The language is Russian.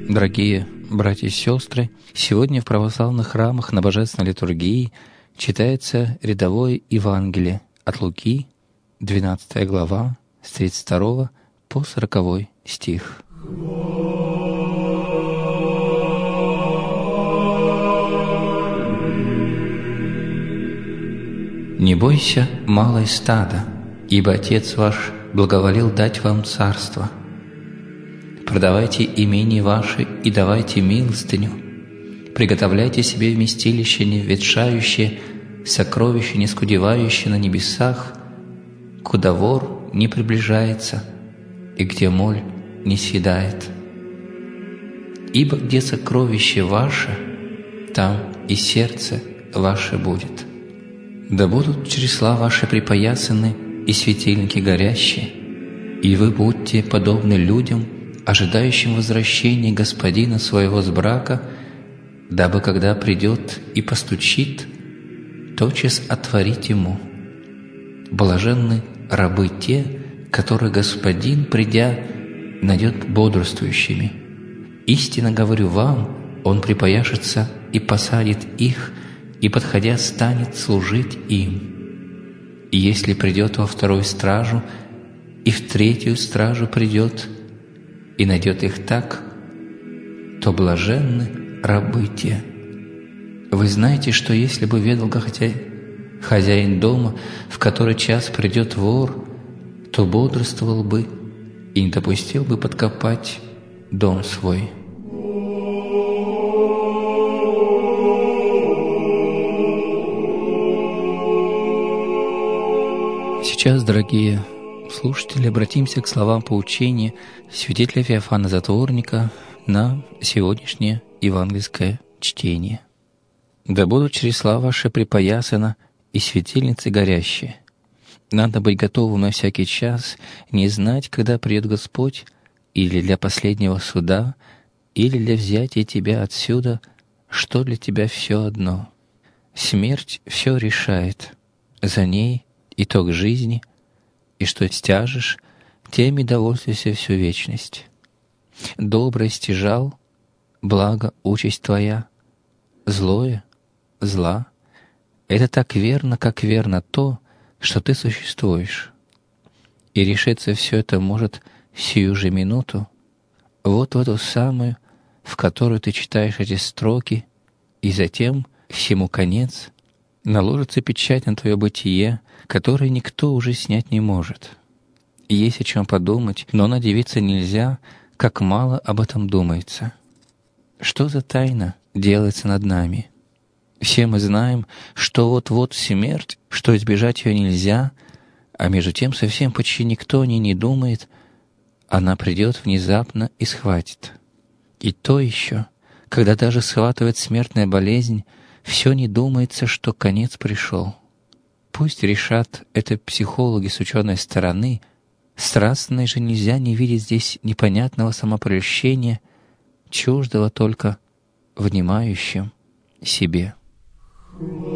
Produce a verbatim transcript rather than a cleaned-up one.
Дорогие братья и сестры, сегодня в православных храмах на Божественной литургии читается рядовое Евангелие от Луки, двенадцатая глава, с тридцать второго по сороковой стих. «Не бойся, малое стадо, ибо Отец ваш благоволил дать вам царство. Продавайте имение ваше и давайте милостыню. Приготовляйте себе вместилище неветшающее, сокровище не скудевающее на небесах, куда вор не приближается и где моль не съедает. Ибо где сокровище ваше, там и сердце ваше будет. Да будут чресла ваши припоясаны и светильники горящие, и вы будьте подобны людям, ожидающим возвращения господина своего с брака, дабы, когда придет и постучит, тотчас отворить ему. Блаженны рабы те, которые господин, придя, найдет бодрствующими. Истинно говорю вам, он припояшется и посадит их, и, подходя, станет служить им. И если придет во вторую стражу, и в третью стражу придет, и найдет их так, то блаженны рабы те. Вы знаете, что если бы ведал хозяин дома, в который час придет вор, то бодрствовал бы и не допустил бы подкопать дом свой». Сейчас, дорогие слушатели, обратимся к словам поучения святителя Феофана Затворника на сегодняшнее евангельское чтение. «Да будут чресла ваши припоясаны и светильницы горящие». Надо быть готовым на всякий час, не знать, когда придет Господь, или для последнего суда, или для взятия тебя отсюда, что для тебя все одно. Смерть все решает, за ней итог жизни, и что стяжешь, тем и довольствуйся всю вечность. Доброе стяжал, благо участь твоя, злое — зла. Это так верно, как верно то, что ты существуешь. И решиться все это может сию же минуту, вот в эту самую, в которую ты читаешь эти строки, и затем всему конец, наложится печать на твое бытие, которое никто уже снять не может. Есть о чем подумать, но надивиться нельзя, как мало об этом думается. Что за тайна делается над нами? Все мы знаем, что вот-вот смерть, что избежать ее нельзя, а между тем совсем почти никто о ней не думает, она придет внезапно и схватит. И то еще, когда даже схватывает смертная болезнь, все не думается, что конец пришел. Пусть решат это психологи с ученой стороны, страстной же нельзя не видеть здесь непонятного самопролещения, чуждого только внимающим себе.